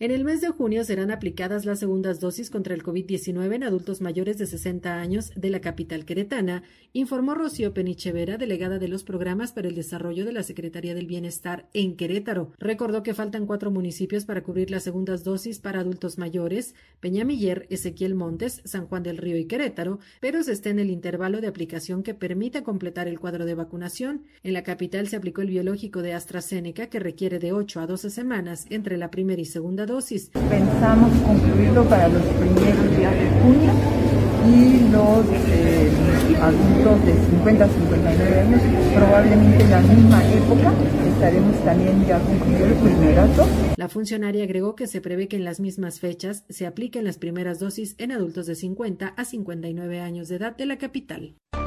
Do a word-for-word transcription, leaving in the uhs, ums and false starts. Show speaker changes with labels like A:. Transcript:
A: En el mes de junio serán aplicadas las segundas dosis contra el COVID diecinueve en adultos mayores de sesenta años de la capital queretana, informó Rocío Penichevera, delegada de los programas para el desarrollo de la Secretaría del Bienestar en Querétaro. Recordó que faltan cuatro municipios para cubrir las segundas dosis para adultos mayores: Peñamiller, Ezequiel Montes, San Juan del Río y Querétaro, pero se está en el intervalo de aplicación que permita completar el cuadro de vacunación. En la capital se aplicó el biológico de AstraZeneca, que requiere de ocho a doce semanas entre la primera y segunda dosis.
B: Pensamos concluirlo para los primeros días de junio y los eh, adultos de cincuenta a cincuenta y nueve años probablemente en la misma época estaremos también ya concluyendo el primerazo.
A: La funcionaria agregó que se prevé que en las mismas fechas se apliquen las primeras dosis en adultos de cincuenta a cincuenta y nueve años de edad de la capital.